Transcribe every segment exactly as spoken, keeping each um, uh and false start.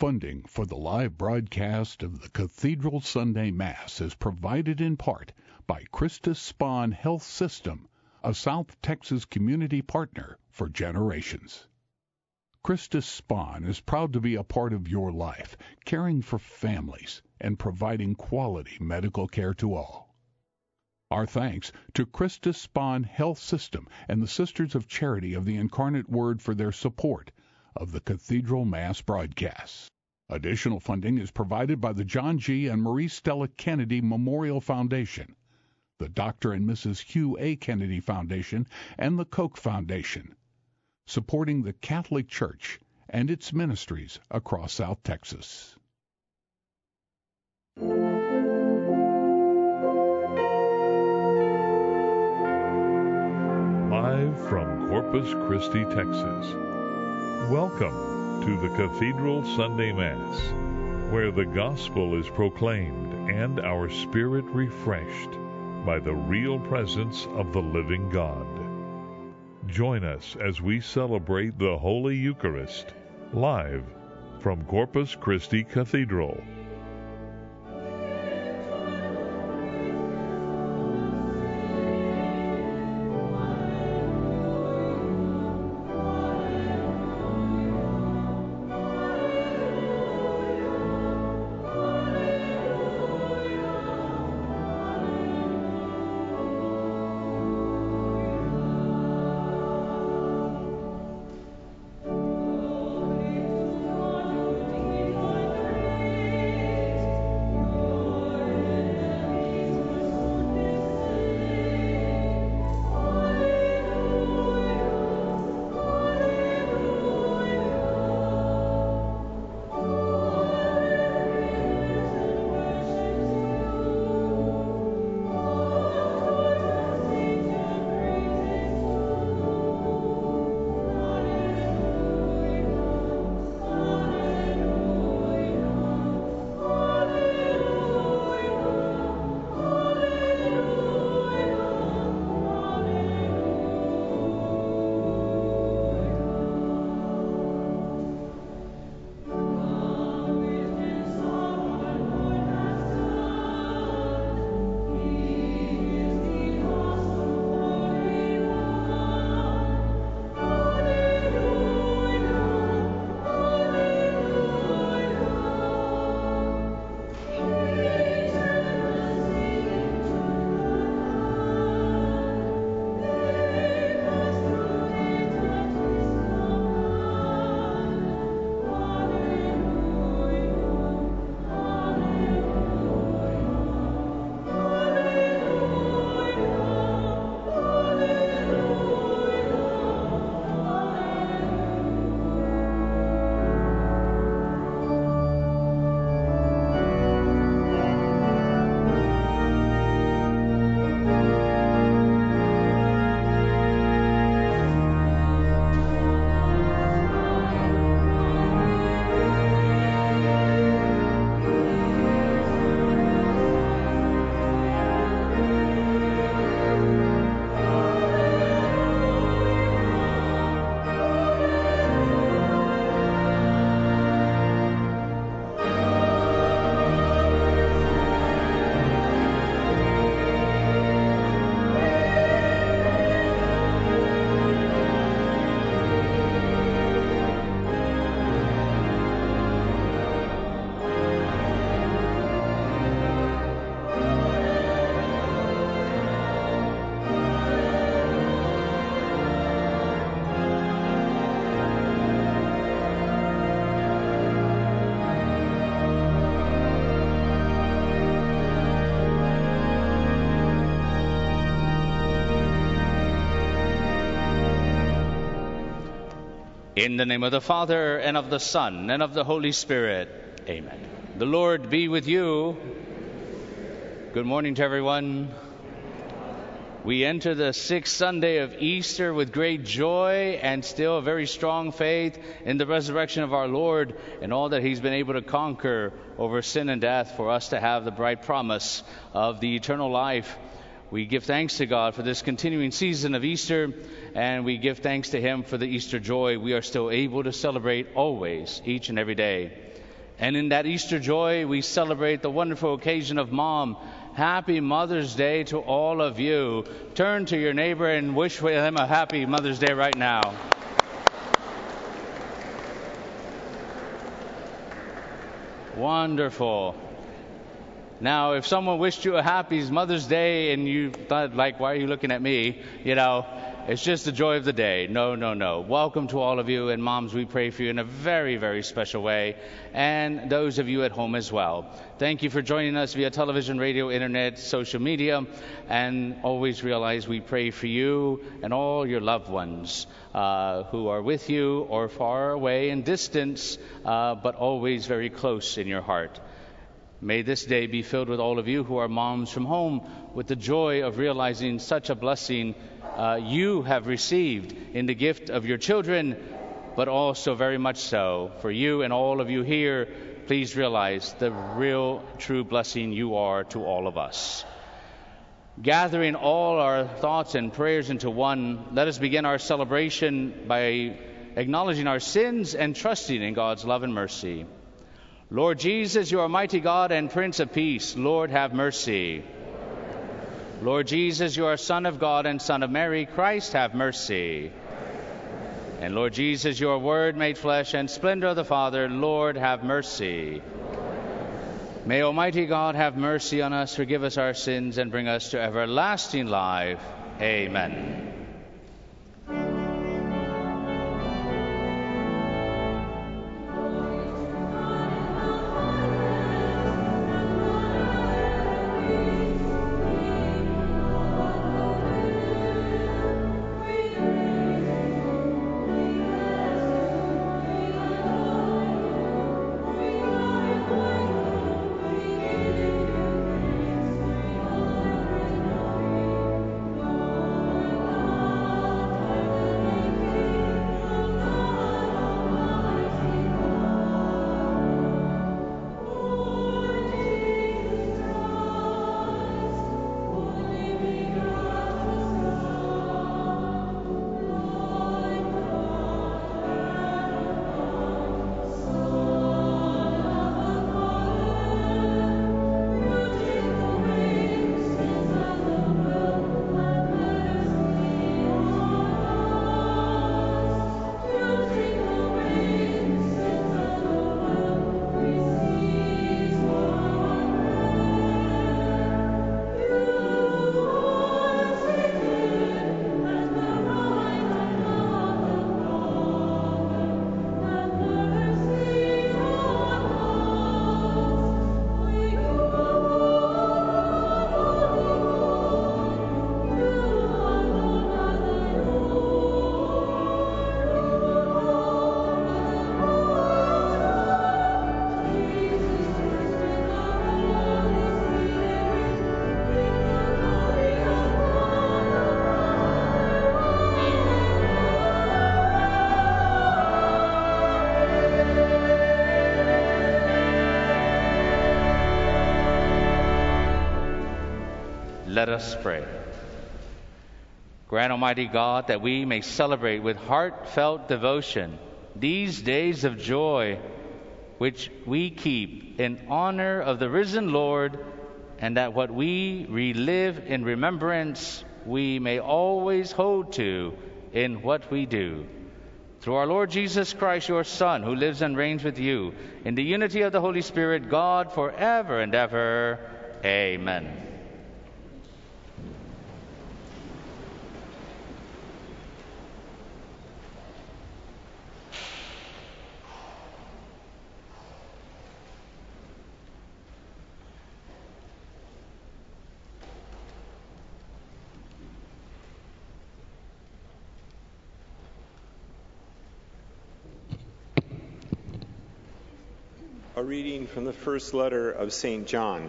Funding for the live broadcast of the Cathedral Sunday Mass is provided in part by Christus Spohn Health System, a South Texas community partner for generations. Christus Spohn is proud to be a part of your life, caring for families and providing quality medical care to all. Our thanks to Christus Spohn Health System and the Sisters of Charity of the Incarnate Word for their support of the Cathedral Mass broadcasts. Additional funding is provided by the John G. and Marie Stella Kennedy Memorial Foundation, the Doctor and Missus Hugh A. Kennedy Foundation, and the Koch Foundation, supporting the Catholic Church and its ministries across South Texas. Live from Corpus Christi, Texas. Welcome to the Cathedral Sunday Mass, where the gospel is proclaimed and our spirit refreshed by the real presence of the living God. Join us as we celebrate the Holy Eucharist, live from Corpus Christi Cathedral. In the name of the Father, and of the Son, and of the Holy Spirit. Amen. The Lord be with you. Good morning to everyone. We enter the sixth Sunday of Easter with great joy and still a very strong faith in the resurrection of our Lord and all that He's been able to conquer over sin and death for us to have the bright promise of the eternal life. We give thanks to God for this continuing season of Easter, and we give thanks to Him for the Easter joy we are still able to celebrate always, each and every day. And in that Easter joy, we celebrate the wonderful occasion of Mom. Happy Mother's Day to all of you. Turn to your neighbor and wish them a happy Mother's Day right now. Wonderful. Now, if someone wished you a happy Mother's Day and you thought, like, why are you looking at me? You know, it's just the joy of the day. No, no, no. Welcome to all of you. And moms, we pray for you in a very, very special way. And those of you at home as well. Thank you for joining us via television, radio, internet, social media. And always realize we pray for you and all your loved ones uh, who are with you or far away in distance, uh, but always very close in your heart. May this day be filled with all of you who are moms from home with the joy of realizing such a blessing uh, you have received in the gift of your children, but also very much so for you and all of you here. Please realize the real, true blessing you are to all of us. Gathering all our thoughts and prayers into one, let us begin our celebration by acknowledging our sins and trusting in God's love and mercy. Lord Jesus, you are mighty God and Prince of Peace. Lord, have mercy. Lord Jesus, you are Son of God and Son of Mary. Christ, have mercy. And Lord Jesus, you are Word made flesh and splendor of the Father. Lord, have mercy. May Almighty God have mercy on us, forgive us our sins, and bring us to everlasting life. Amen. Let us pray. Grant, Almighty God, that we may celebrate with heartfelt devotion these days of joy which we keep in honor of the risen Lord, and that what we relive in remembrance we may always hold to in what we do. Through our Lord Jesus Christ, your Son, who lives and reigns with you in the unity of the Holy Spirit, God, forever and ever. Amen. A reading from the first letter of Saint John.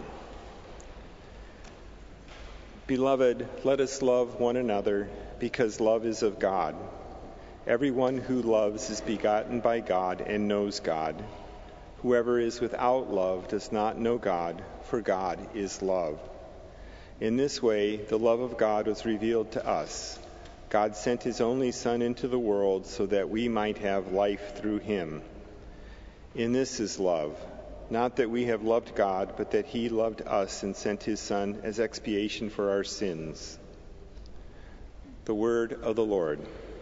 Beloved, let us love one another, because love is of God. Everyone who loves is begotten by God and knows God. Whoever is without love does not know God, for God is love. In this way, the love of God was revealed to us. God sent his only Son into the world so that we might have life through him. In this is love, not that we have loved God, but that he loved us and sent his Son as expiation for our sins. The word of the Lord.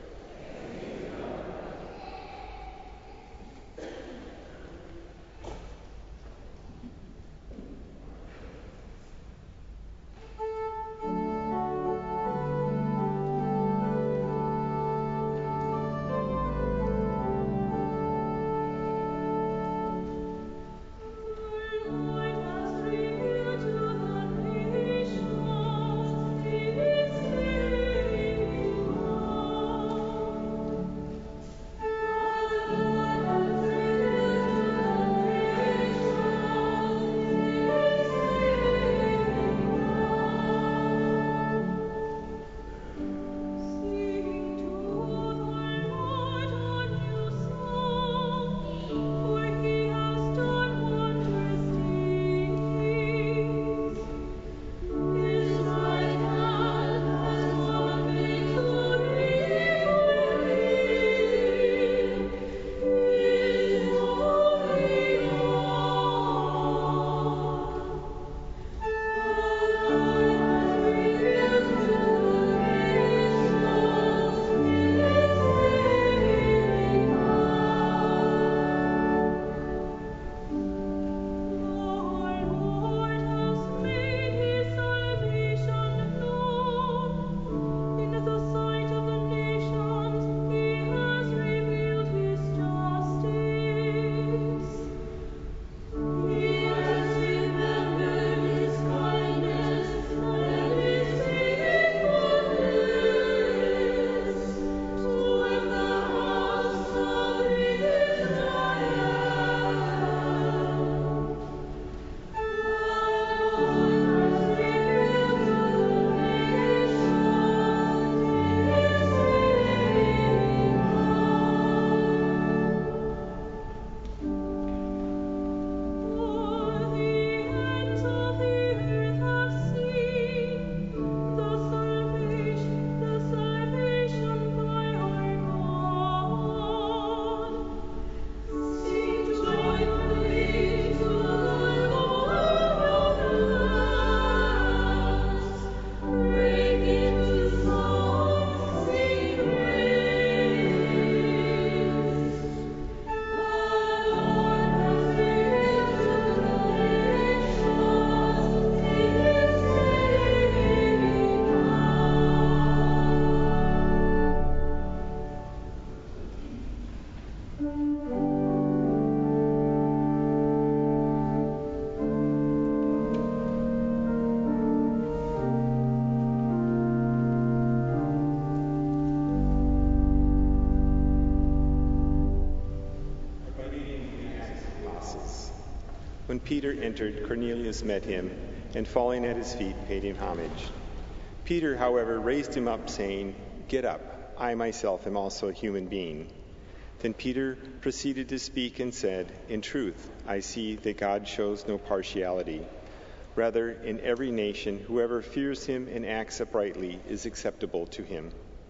When Peter entered, Cornelius met him, and falling at his feet, paid him homage. Peter, however, raised him up, saying, "Get up, I myself am also a human being." Then Peter proceeded to speak and said, "In truth, I see that God shows no partiality. Rather, in every nation, whoever fears him and acts uprightly is acceptable to him."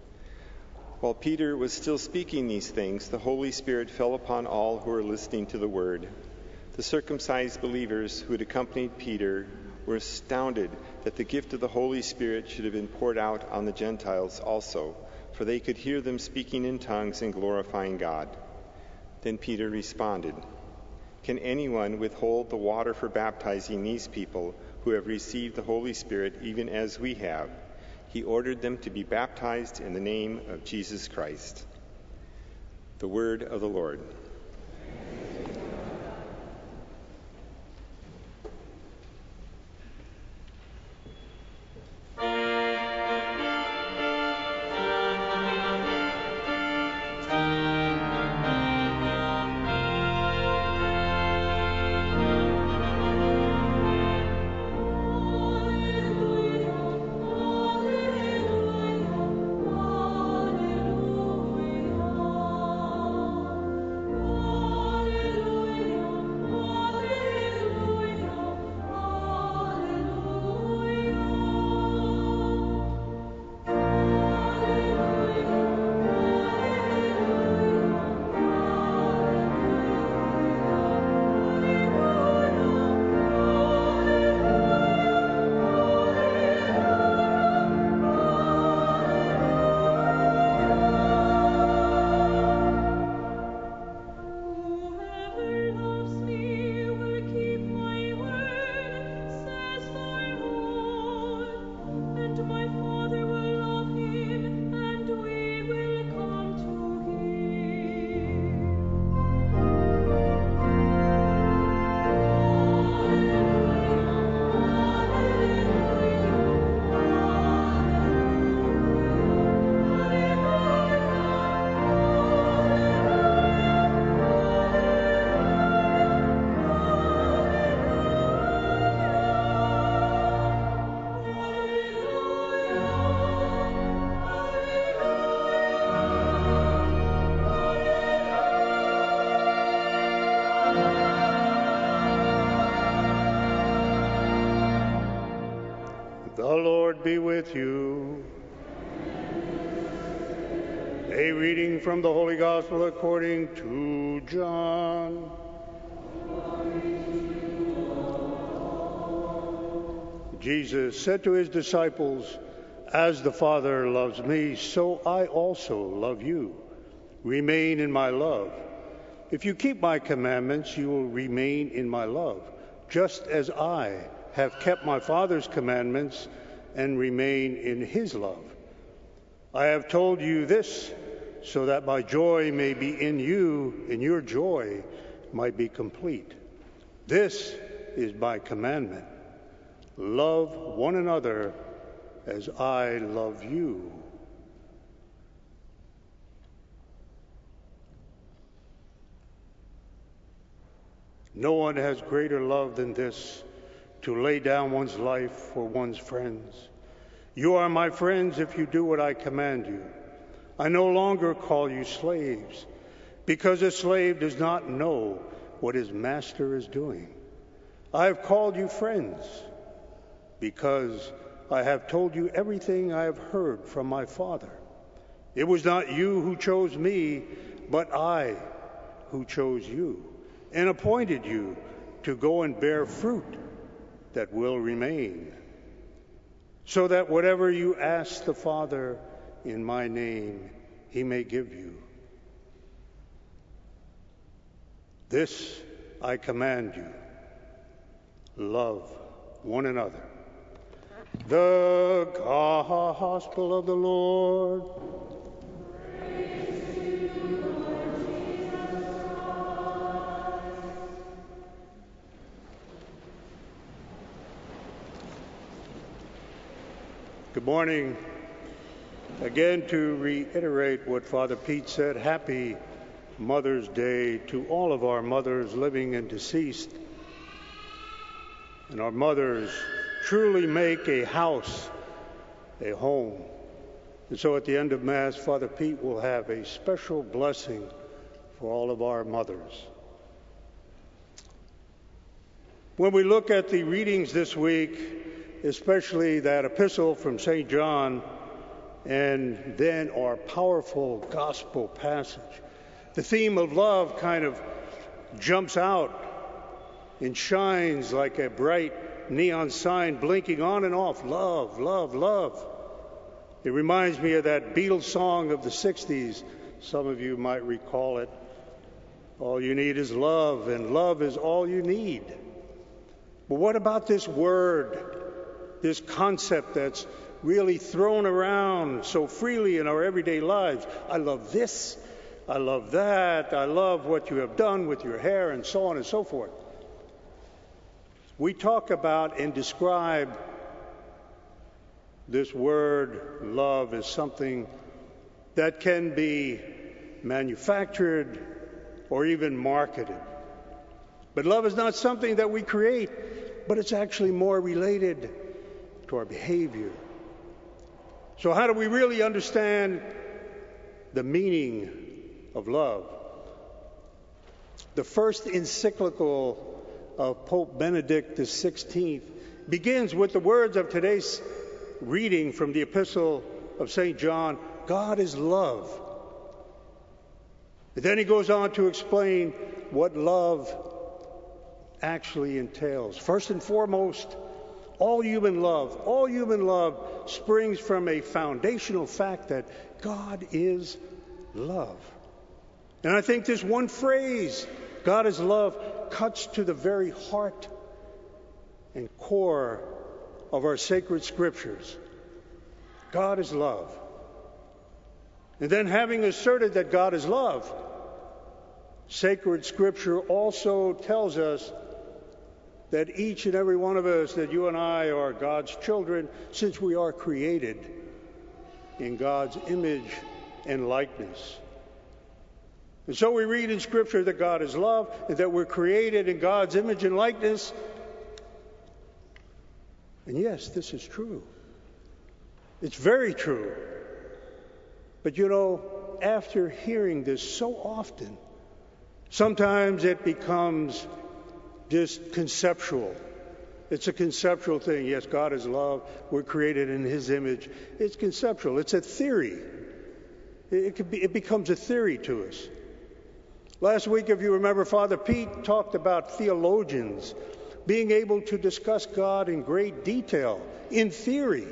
While Peter was still speaking these things, the Holy Spirit fell upon all who were listening to the word. The circumcised believers who had accompanied Peter were astounded that the gift of the Holy Spirit should have been poured out on the Gentiles also, for they could hear them speaking in tongues and glorifying God. Then Peter responded, "Can anyone withhold the water for baptizing these people who have received the Holy Spirit even as we have?" He ordered them to be baptized in the name of Jesus Christ. The word of the Lord. be with you. A reading from the Holy Gospel according to John. Jesus said to his disciples, "As the Father loves me, so I also love you. Remain in my love. If you keep my commandments, you will remain in my love, just as I have kept my Father's commandments and remain in his love. I have told you this so that my joy may be in you and your joy might be complete. This is my commandment. Love one another as I love you." No one has greater love than this, to lay down one's life for one's friends. You are my friends if you do what I command you. I no longer call you slaves, because a slave does not know what his master is doing. I have called you friends, because I have told you everything I have heard from my Father. It was not you who chose me, but I who chose you and appointed you to go and bear fruit that will remain, so that whatever you ask the Father in my name, he may give you. This I command you, love one another. The Gospel of the Lord. Praise to you, Lord Jesus Christ. Good morning. Again, to reiterate what Father Pete said, happy Mother's Day to all of our mothers, living and deceased. And our mothers truly make a house a home. And so at the end of Mass, Father Pete will have a special blessing for all of our mothers. When we look at the readings this week, especially that epistle from Saint John, and then our powerful gospel passage, the theme of love kind of jumps out and shines like a bright neon sign blinking on and off. Love, love, love. It reminds me of that Beatles song of the sixties. Some of you might recall it. All you need is love, and love is all you need. But what about this word, this concept that's really thrown around so freely in our everyday lives? I love this, I love that, I love what you have done with your hair, and so on and so forth. We talk about and describe this word love as something that can be manufactured or even marketed. But love is not something that we create, but it's actually more related to our behavior. So how do we really understand the meaning of love? The first encyclical of Pope Benedict the sixteenth begins with the words of today's reading from the Epistle of Saint John, God is love. And then he goes on to explain what love actually entails. First and foremost, all human love, all human love springs from a foundational fact that God is love. And I think this one phrase, God is love, cuts to the very heart and core of our sacred scriptures. God is love. And then, having asserted that God is love, sacred scripture also tells us that each and every one of us, that you and I are God's children, since we are created in God's image and likeness. And so we read in Scripture that God is love, and that we're created in God's image and likeness. And yes, this is true. It's very true. But you know, after hearing this so often, sometimes it becomes just conceptual. It's a conceptual thing. Yes, God is love. We're created in His image. It's conceptual. It's a theory. It, could be, it becomes a theory to us. Last week, if you remember, Father Pete talked about theologians being able to discuss God in great detail, in theory.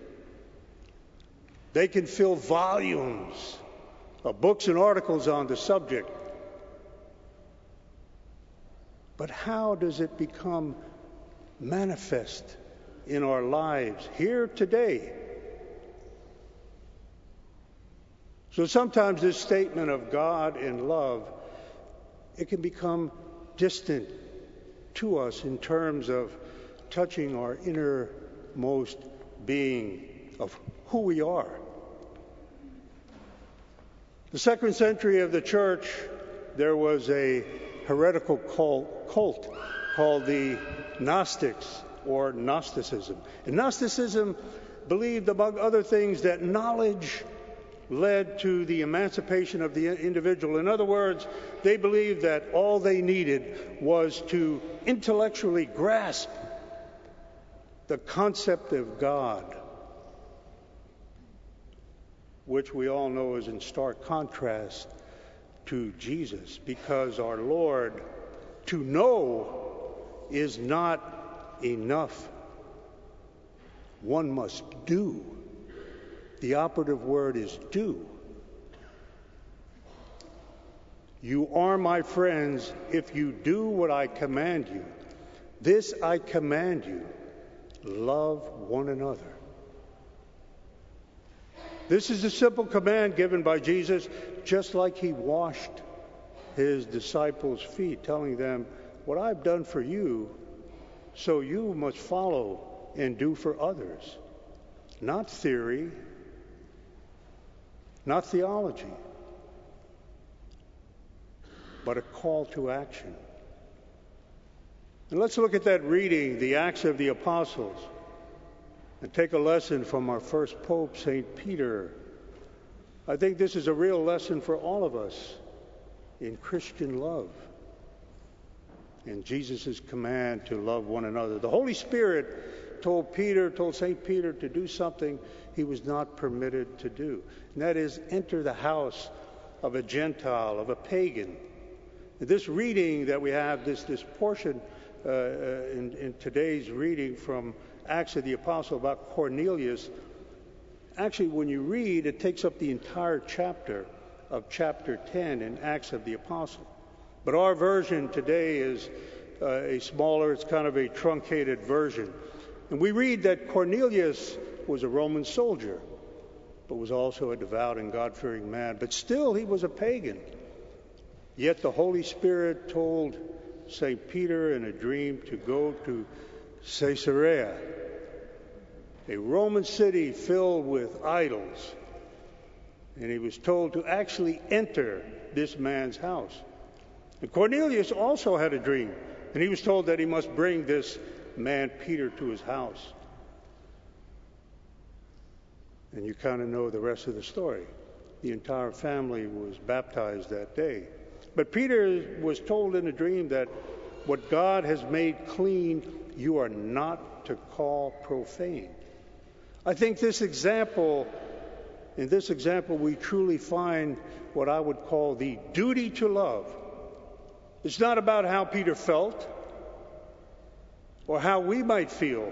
They can fill volumes of books and articles on the subject. But how does it become manifest in our lives here today? So sometimes this statement of God and love, it can become distant to us in terms of touching our innermost being of who we are. The second century of the church, there was a heretical cult, cult called the Gnostics or Gnosticism. And Gnosticism believed, among other things, that knowledge led to the emancipation of the individual. In other words, they believed that all they needed was to intellectually grasp the concept of God, which we all know is in stark contrast to Jesus, because our Lord, to know is not enough. One must do. The operative word is do. You are my friends if you do what I command you. This I command you, love one another. This is a simple command given by Jesus, just like He washed His disciples' feet, telling them, what I've done for you, so you must follow and do for others. Not theory, not theology, but a call to action. And let's look at that reading, the Acts of the Apostles, and take a lesson from our first Pope, Saint Peter. I think this is a real lesson for all of us in Christian love and Jesus' command to love one another. The Holy Spirit told Peter, told Saint Peter to do something he was not permitted to do. And that is enter the house of a Gentile, of a pagan. This reading that we have, this, this portion uh, in, in today's reading from Acts of the Apostle about Cornelius, actually when you read, it takes up the entire chapter of chapter ten in Acts of the Apostle. But our version today is uh, a smaller, it's kind of a truncated version. And we read that Cornelius was a Roman soldier, but was also a devout and God-fearing man. But still, he was a pagan. Yet the Holy Spirit told Saint Peter in a dream to go to Caesarea, a Roman city filled with idols. And he was told to actually enter this man's house. And Cornelius also had a dream, and he was told that he must bring this man Peter to his house. And you kind of know the rest of the story. The entire family was baptized that day. But Peter was told in a dream that what God has made clean, you are not to call profane. I think this example, in this example, we truly find what I would call the duty to love. It's not about how Peter felt or how we might feel.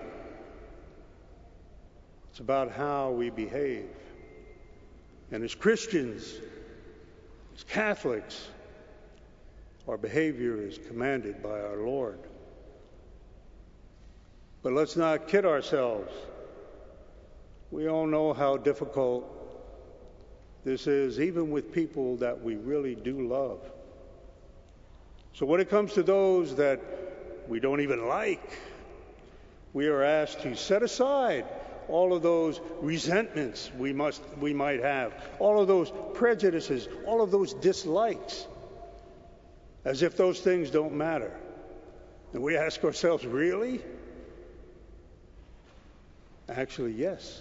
It's about how we behave. And as Christians, as Catholics, our behavior is commanded by our Lord. But let's not kid ourselves. We all know how difficult this is, even with people that we really do love. So when it comes to those that we don't even like, we are asked to set aside all of those resentments we must we might have, all of those prejudices, all of those dislikes, as if those things don't matter. And we ask ourselves, really? Actually, yes.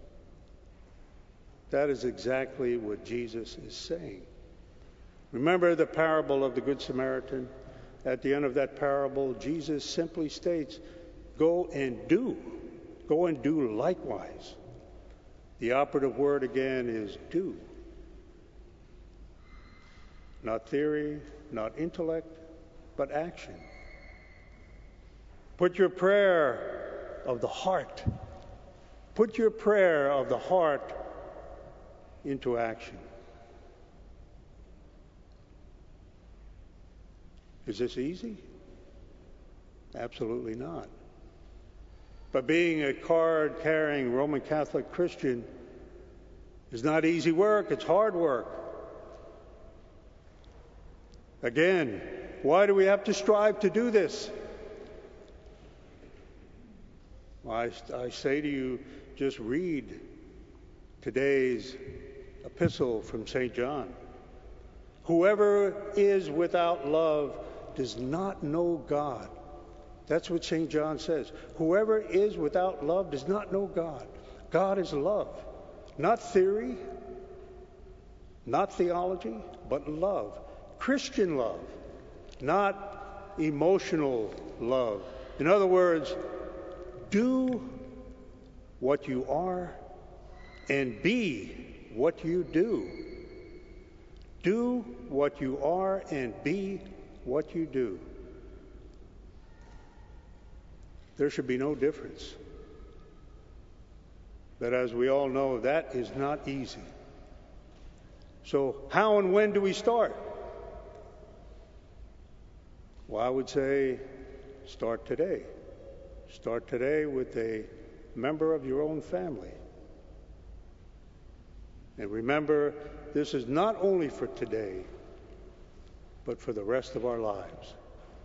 That is exactly what Jesus is saying. Remember the parable of the Good Samaritan? At the end of that parable, Jesus simply states, Go and do. Go and do likewise. The operative word again is do. Not theory, not intellect, but action. Put your prayer of the heart, put your prayer of the heart into action. Is this easy? Absolutely not. But being a card-carrying Roman Catholic Christian is not easy work, it's hard work. Again, why do we have to strive to do this? I, I say to you, just read today's epistle from Saint John. Whoever is without love does not know God. That's what Saint John says. Whoever is without love does not know God. God is love. Not theory, not theology, but love. Christian love, not emotional love. In other words, do what you are and be what you do. Do what you are and be what you do. There should be no difference. But as we all know, that is not easy. So how and when do we start? Well, I would say start today. Start today with a member of your own family. And remember, this is not only for today, but for the rest of our lives.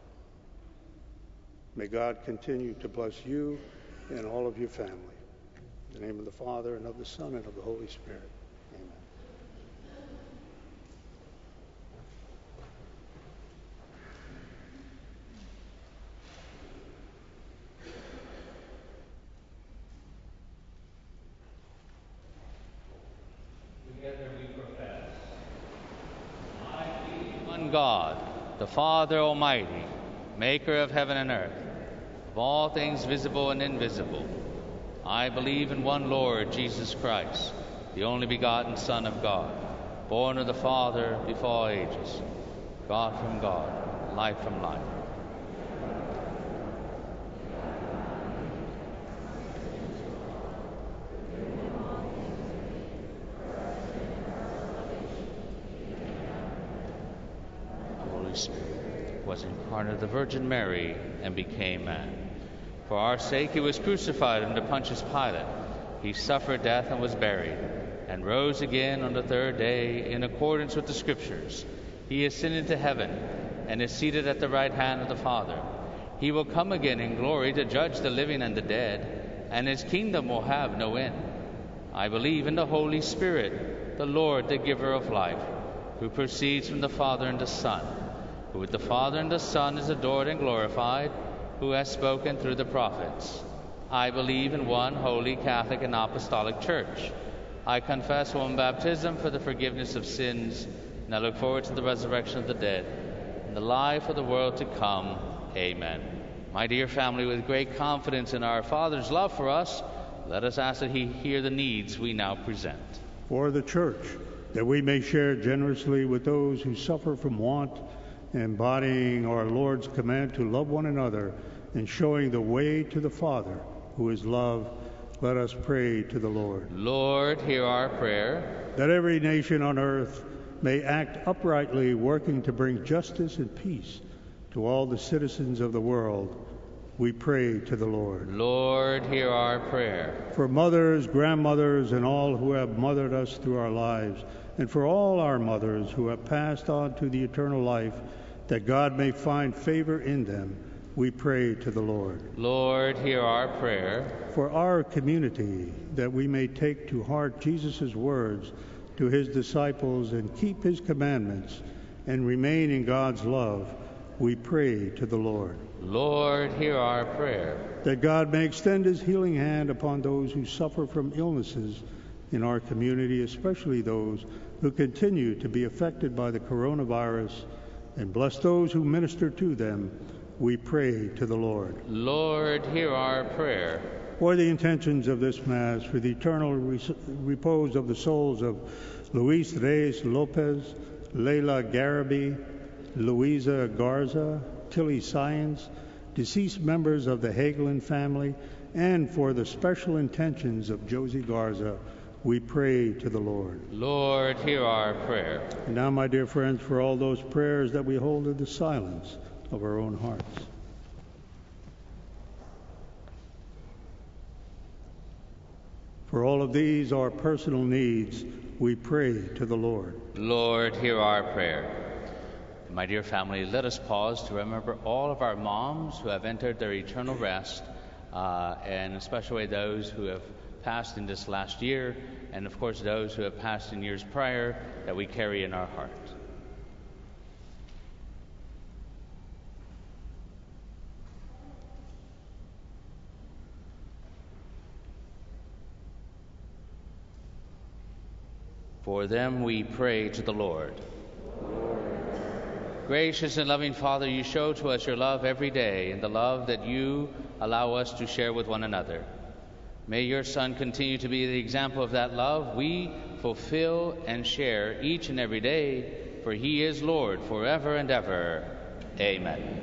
May God continue to bless you and all of your family. In the name of the Father, and of the Son, and of the Holy Spirit. Amen. Together we profess, I believe in one God, the Father Almighty, maker of heaven and earth, of all things visible and invisible. I believe in one Lord, Jesus Christ, the only begotten Son of God, born of the Father before all ages, God from God, life from life. The Holy Spirit was incarnate of the Virgin Mary and became man. For our sake he was crucified under Pontius Pilate. He suffered death and was buried, and rose again on the third day in accordance with the Scriptures. He ascended to heaven and is seated at the right hand of the Father. He will come again in glory to judge the living and the dead, and his kingdom will have no end. I believe in the Holy Spirit, the Lord, the giver of life, who proceeds from the Father and the Son, who with the Father and the Son is adored and glorified, who has spoken through the prophets. I believe in one holy Catholic and Apostolic Church. I confess one baptism for the forgiveness of sins, and I look forward to the resurrection of the dead and the life of the world to come. Amen. My dear family, with great confidence in our Father's love for us, let us ask that he hear the needs we now present. For the Church, that we may share generously with those who suffer from want, embodying our Lord's command to love one another and showing the way to the Father, who is love, let us pray to the Lord. Lord, hear our prayer. That every nation on earth may act uprightly, working to bring justice and peace to all the citizens of the world, we pray to the Lord. Lord, hear our prayer. For mothers, grandmothers, and all who have mothered us through our lives, and for all our mothers who have passed on to the eternal life, that God may find favor in them, we pray to the Lord. Lord, hear our prayer. For our community, that we may take to heart Jesus' words to his disciples and keep his commandments and remain in God's love, we pray to the Lord. Lord, hear our prayer. That God may extend his healing hand upon those who suffer from illnesses in our community, especially those who continue to be affected by the coronavirus, and bless those who minister to them, we pray to the Lord. Lord, hear our prayer. For the intentions of this Mass, for the eternal res- repose of the souls of Luis Reyes Lopez, Leila Garabi, Luisa Garza, Tilly Science, deceased members of the Hagelin family, and for the special intentions of Josie Garza, we pray to the Lord. Lord, hear our prayer. And now, my dear friends, for all those prayers that we hold in the silence of our own hearts. For all of these, our personal needs, we pray to the Lord. Lord, hear our prayer. My dear family, let us pause to remember all of our moms who have entered their eternal rest, uh, and especially those who have passed in this last year, and of course those who have passed in years prior that we carry in our heart. For them we pray to the Lord. Gracious and loving Father, you show to us your love every day and the love that you allow us to share with one another. May your Son continue to be the example of that love we fulfill and share each and every day, for he is Lord forever and ever. Amen.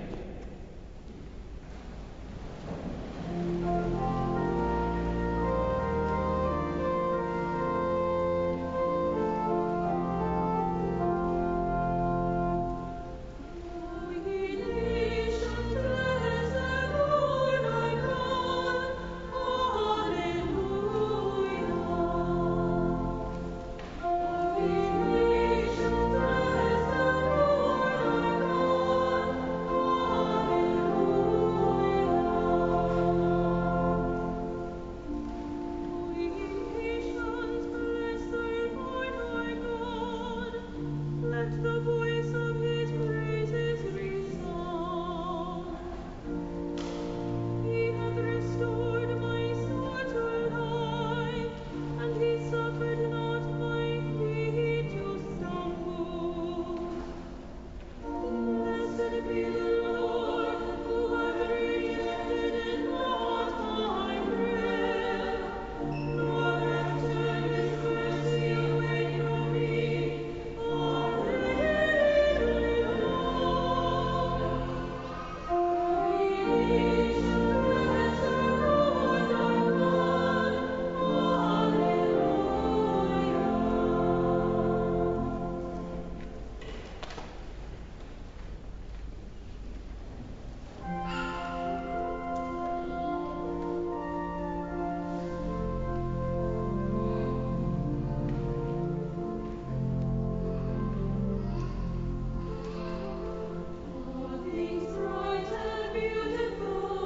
Things bright and beautiful.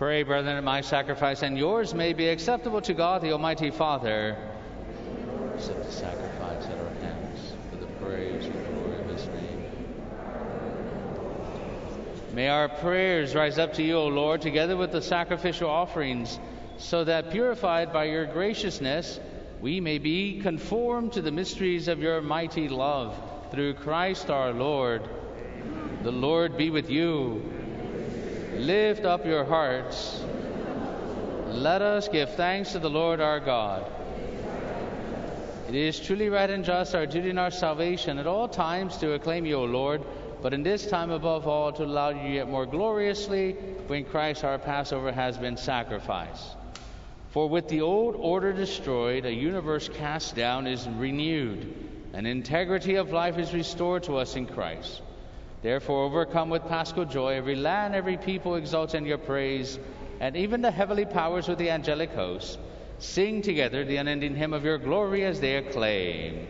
Pray, brethren, that my sacrifice and yours may be acceptable to God, the Almighty Father. Accept the sacrifice at our hands for the praise and glory of his name. May our prayers rise up to you, O Lord, together with the sacrificial offerings, so that, purified by your graciousness, we may be conformed to the mysteries of your mighty love, through Christ our Lord. The Lord be with you. Lift up your hearts. Let us give thanks to the Lord our God. It is truly right and just, our duty and our salvation, at all times to acclaim you, O Lord, but in this time above all to allow you yet more gloriously when Christ our Passover has been sacrificed. For with the old order destroyed, a universe cast down is renewed, and integrity of life is restored to us in Christ. Therefore, overcome with paschal joy, every land, every people exalts in your praise, and even the heavenly powers with the angelic host sing together the unending hymn of your glory as they acclaim.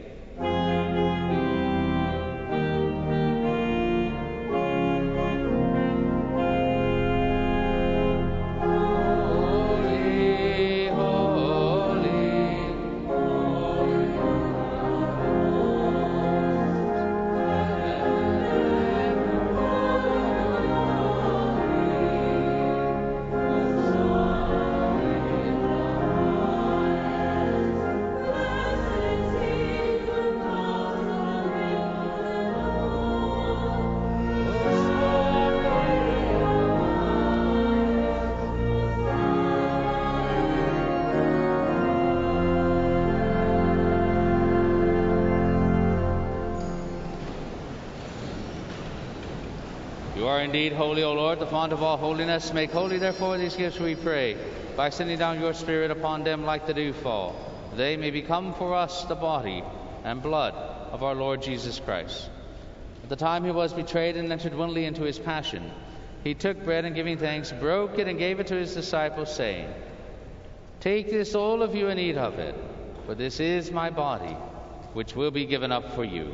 You are indeed holy, O Lord, the fount of all holiness. Make holy, therefore, these gifts, we pray, by sending down your Spirit upon them like the dewfall. They may become for us the body and blood of our Lord Jesus Christ. At the time he was betrayed and entered willingly into his passion, he took bread and, giving thanks, broke it and gave it to his disciples, saying, "Take this, all of you, and eat of it, for this is my body, which will be given up for you."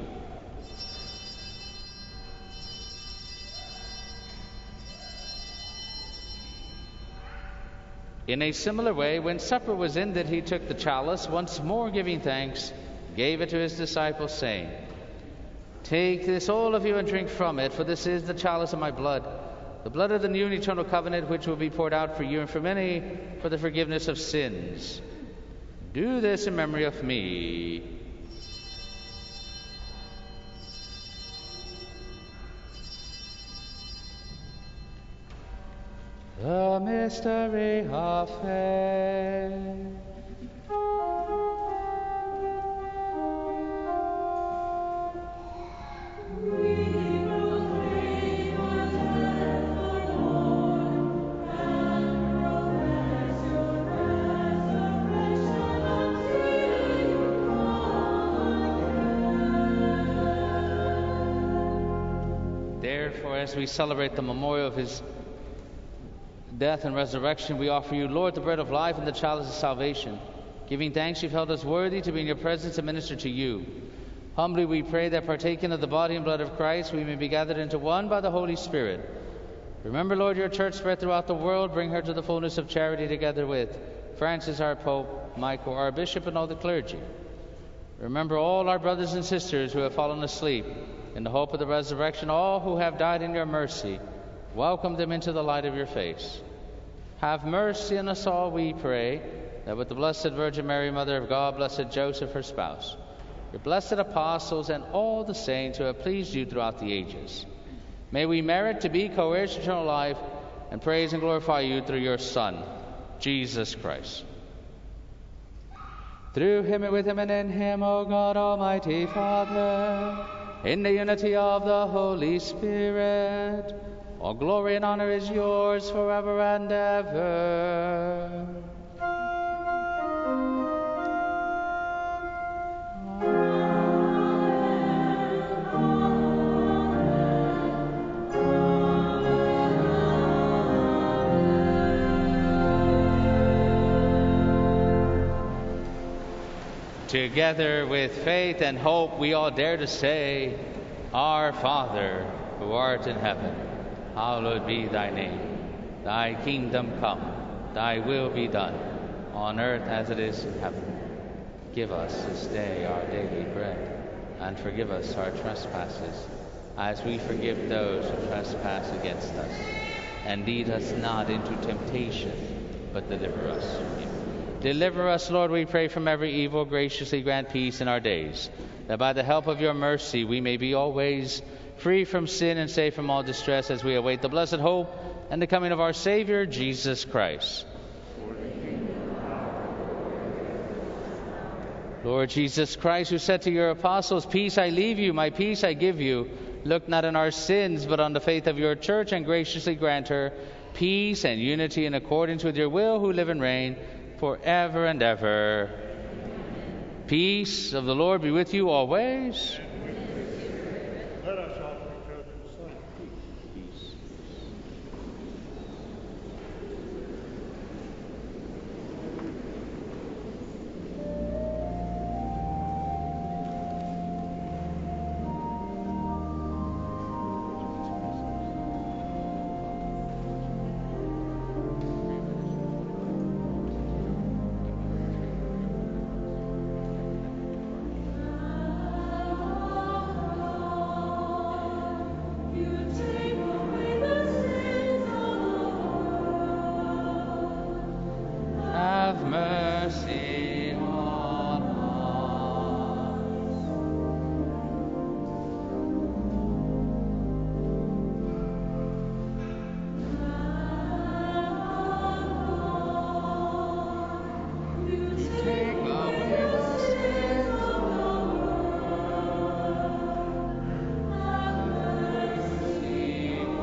In a similar way, when supper was ended, he took the chalice, once more giving thanks, gave it to his disciples, saying, "Take this, all of you, and drink from it, for this is the chalice of my blood, the blood of the new and eternal covenant, which will be poured out for you and for many for the forgiveness of sins. Do this in memory of me." The mystery of faith. Therefore, as we celebrate the memorial of his death and resurrection, we offer you, Lord, the bread of life and the chalice of salvation. Giving thanks, you've held us worthy to be in your presence and minister to you. Humbly we pray that, partaking of the body and blood of Christ, we may be gathered into one by the Holy Spirit. Remember, Lord, your church spread throughout the world. Bring her to the fullness of charity, together with Francis, our Pope, Michael, our Bishop, and all the clergy. Remember all our brothers and sisters who have fallen asleep in the hope of the resurrection, all who have died in your mercy. Welcome them into the light of your face. Have mercy on us all, we pray, that with the Blessed Virgin Mary, Mother of God, Blessed Joseph, her spouse, your blessed apostles, and all the saints who have pleased you throughout the ages, may we merit to be co-heirs to eternal life and praise and glorify you through your Son, Jesus Christ. Through him and with him and in him, O God, Almighty Father, in the unity of the Holy Spirit, all glory and honor is yours forever and ever. Together with faith and hope, we all dare to say, Our Father, who art in heaven, hallowed be thy name. Thy kingdom come, thy will be done, on earth as it is in heaven. Give us this day our daily bread, and forgive us our trespasses, as we forgive those who trespass against us. And lead us not into temptation, but deliver us from evil. Deliver us, Lord, we pray, from every evil. Graciously grant peace in our days, that by the help of your mercy we may be always free from sin and safe from all distress, as we await the blessed hope and the coming of our Savior, Jesus Christ. Lord Jesus Christ, who said to your apostles, "Peace I leave you, my peace I give you," look not on our sins, but on the faith of your church, and graciously grant her peace and unity in accordance with your will, who live and reign forever and ever. Peace of the Lord be with you always. Let us offer each other the same peace. Have mercy on us. Take away the sins of the world. Have mercy on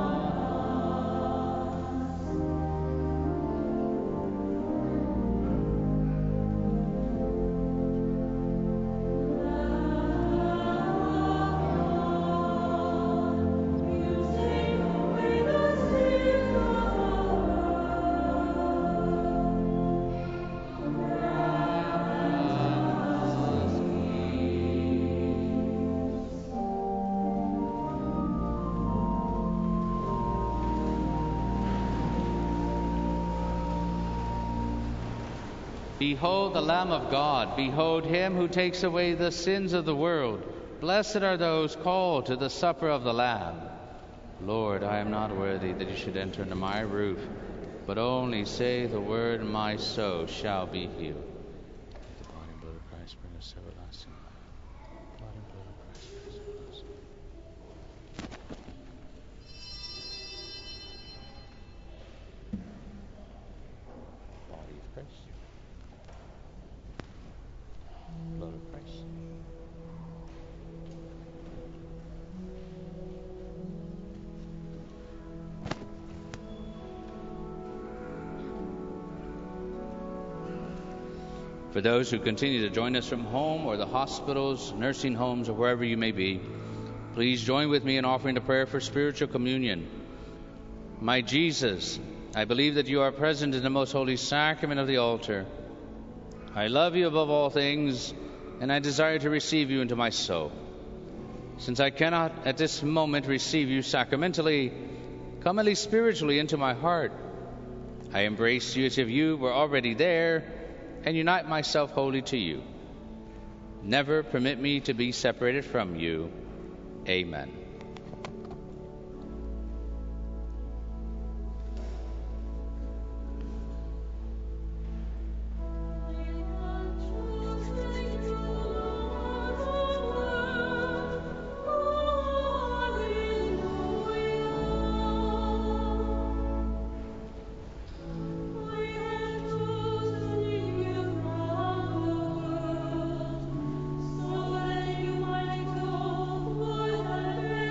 Behold the Lamb of God. Behold him who takes away the sins of the world. Blessed are those called to the supper of the Lamb. Lord, I am not worthy that you should enter into my roof, but only say the word, and my soul shall be healed. The body and blood of Christ bring us everlasting life. Body and blood of Christ bring us everlasting life. Body of Christ. Blood of Christ. For those who continue to join us from home or the hospitals, nursing homes, or wherever you may be, please join with me in offering a prayer for spiritual communion. My Jesus, I believe that you are present in the most holy sacrament of the altar. I love you above all things, and I desire to receive you into my soul. Since I cannot at this moment receive you sacramentally, come at least spiritually into my heart. I embrace you as if you were already there, and unite myself wholly to you. Never permit me to be separated from you. Amen. So that you might go forth and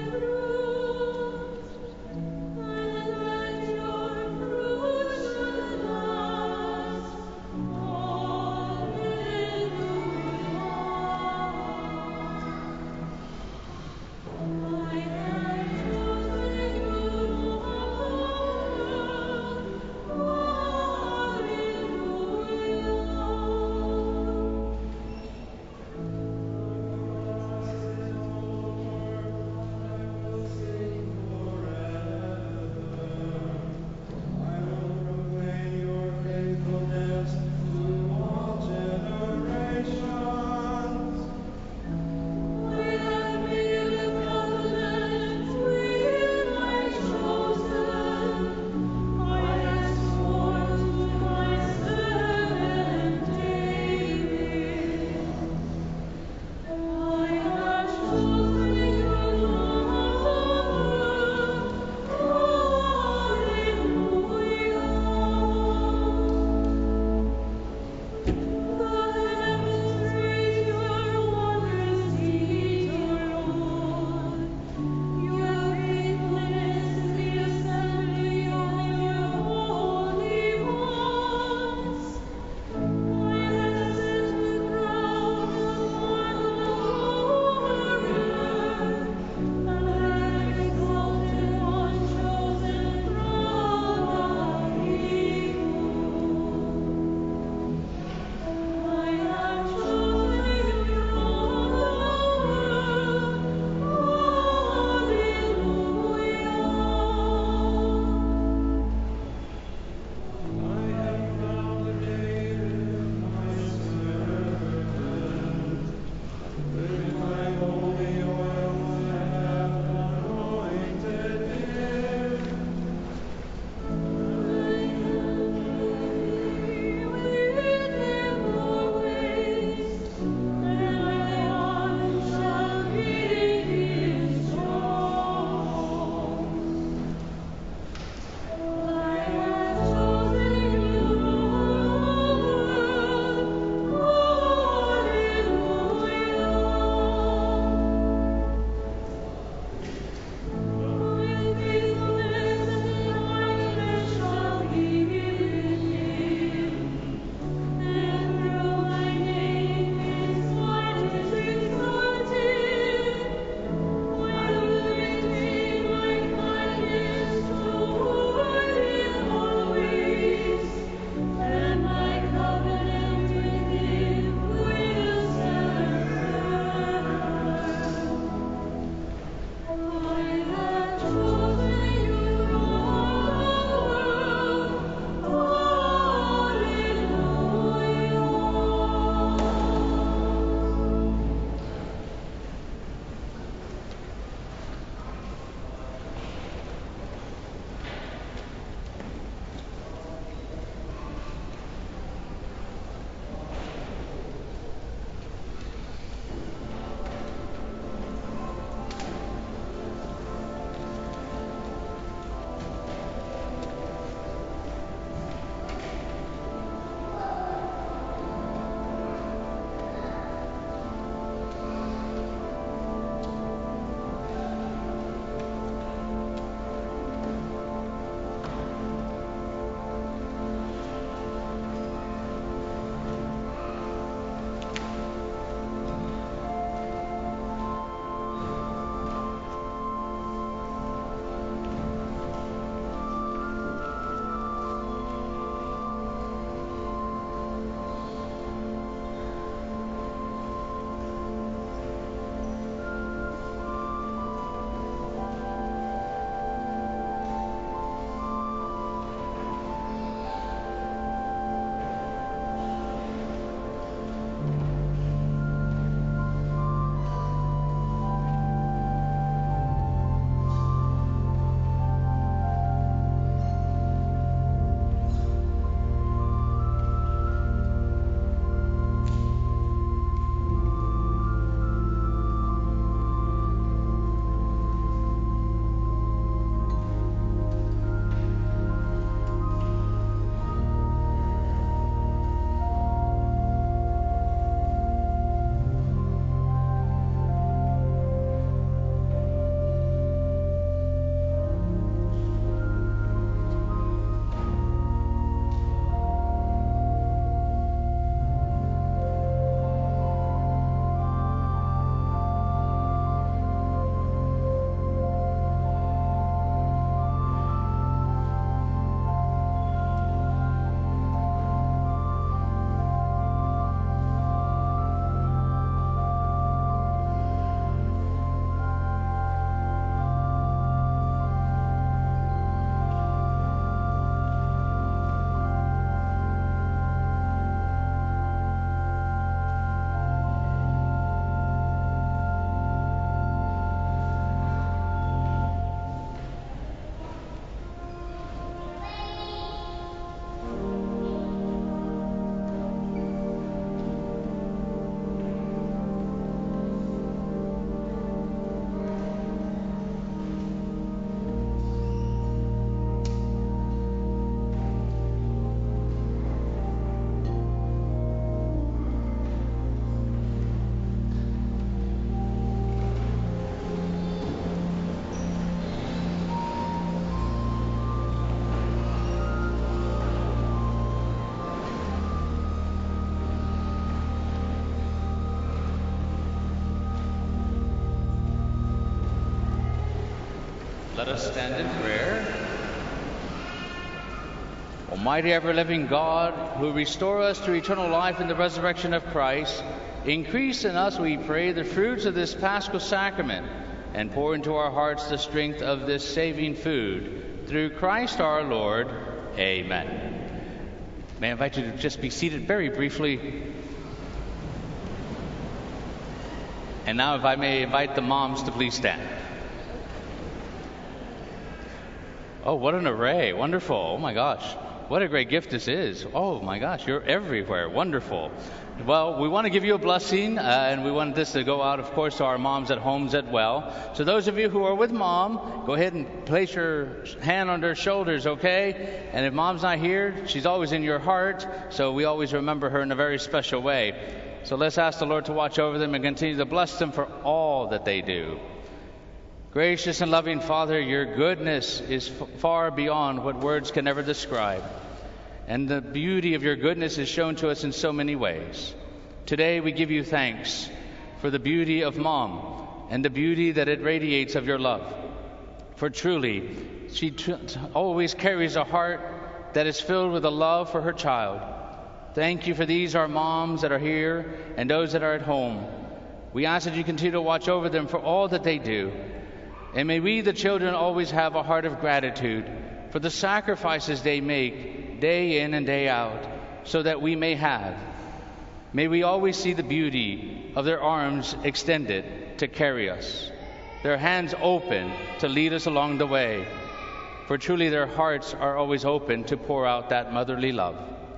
Let us stand in prayer. Almighty ever-living God, who restore us to eternal life in the resurrection of Christ, increase in us, we pray, the fruits of this Paschal sacrament, and pour into our hearts the strength of this saving food. Through Christ our Lord. Amen. May I invite you to just be seated very briefly. And now if I may invite the moms to please stand. Oh, what an array. Wonderful. Oh my gosh. What a great gift this is. Oh my gosh, you're everywhere. Wonderful. Well, we want to give you a blessing, uh, and we want this to go out, of course, to our moms at homes as well. So those of you who are with mom, go ahead and place your hand on their shoulders, okay? And if mom's not here, she's always in your heart, so we always remember her in a very special way. So let's ask the Lord to watch over them and continue to bless them for all that they do. Gracious and loving Father, your goodness is f- far beyond what words can ever describe. And the beauty of your goodness is shown to us in so many ways. Today we give you thanks for the beauty of Mom and the beauty that it radiates of your love. For truly, she tr- always carries a heart that is filled with a love for her child. Thank you for these, our moms that are here and those that are at home. We ask that you continue to watch over them for all that they do. And may we, the children, always have a heart of gratitude for the sacrifices they make day in and day out so that we may have. May we always see the beauty of their arms extended to carry us, their hands open to lead us along the way. For truly their hearts are always open to pour out that motherly love.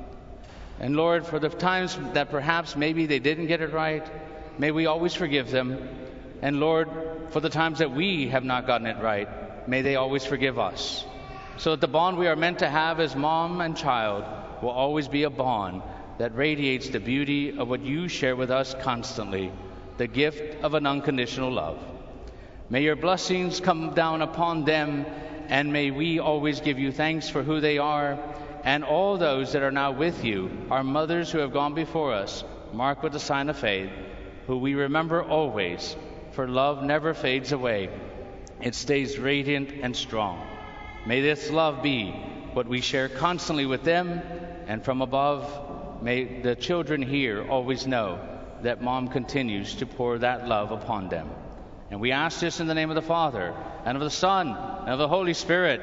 And Lord, for the times that perhaps maybe they didn't get it right, may we always forgive them. And Lord, for the times that we have not gotten it right, may they always forgive us. So that the bond we are meant to have as mom and child will always be a bond that radiates the beauty of what you share with us constantly, the gift of an unconditional love. May your blessings come down upon them, and may we always give you thanks for who they are, and all those that are now with you, our mothers who have gone before us, marked with the sign of faith, who we remember always. For love never fades away. It stays radiant and strong. May this love be what we share constantly with them, and from above, may the children here always know that Mom continues to pour that love upon them. And we ask this in the name of the Father, and of the Son, and of the Holy Spirit.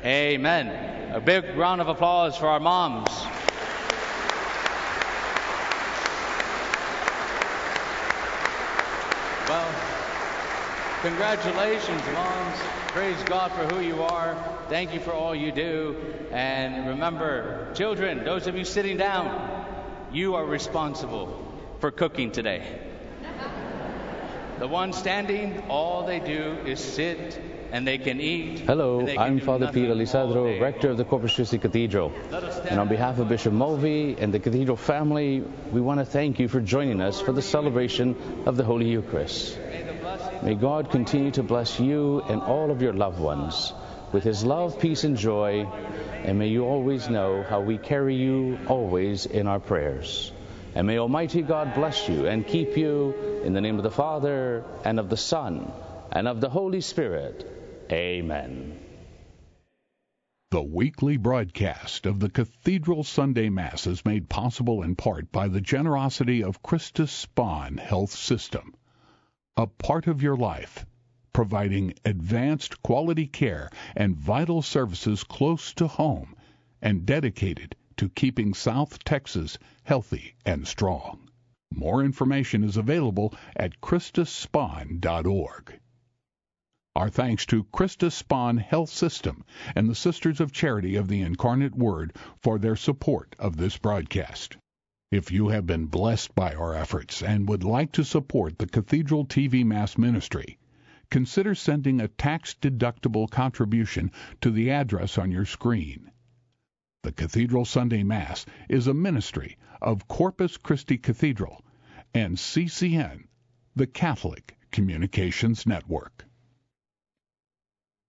Amen. A big round of applause for our moms. Well, congratulations, moms. Praise God for who you are. Thank you for all you do. And remember, children, those of you sitting down, you are responsible for cooking today. The ones standing, all they do is sit and they can eat. Hello, can I'm Father Peter Lisandro, rector of the Corpus Christi Cathedral. And on behalf of Bishop Mulvey and the Cathedral family, we want to thank you for joining us for the celebration of the Holy Eucharist. May God continue to bless you and all of your loved ones with his love, peace, and joy, and may you always know how we carry you always in our prayers. And may Almighty God bless you and keep you in the name of the Father, and of the Son, and of the Holy Spirit. Amen. The weekly broadcast of the Cathedral Sunday Mass is made possible in part by the generosity of Christus Spohn Health System, a part of your life, providing advanced quality care and vital services close to home and dedicated to keeping South Texas healthy and strong. More information is available at Christus Spohn dot org. Our thanks to Christus Spohn Health System and the Sisters of Charity of the Incarnate Word for their support of this broadcast. If you have been blessed by our efforts and would like to support the Cathedral T V Mass Ministry, consider sending a tax-deductible contribution to the address on your screen. The Cathedral Sunday Mass is a ministry of Corpus Christi Cathedral and C C N, the Catholic Communications Network.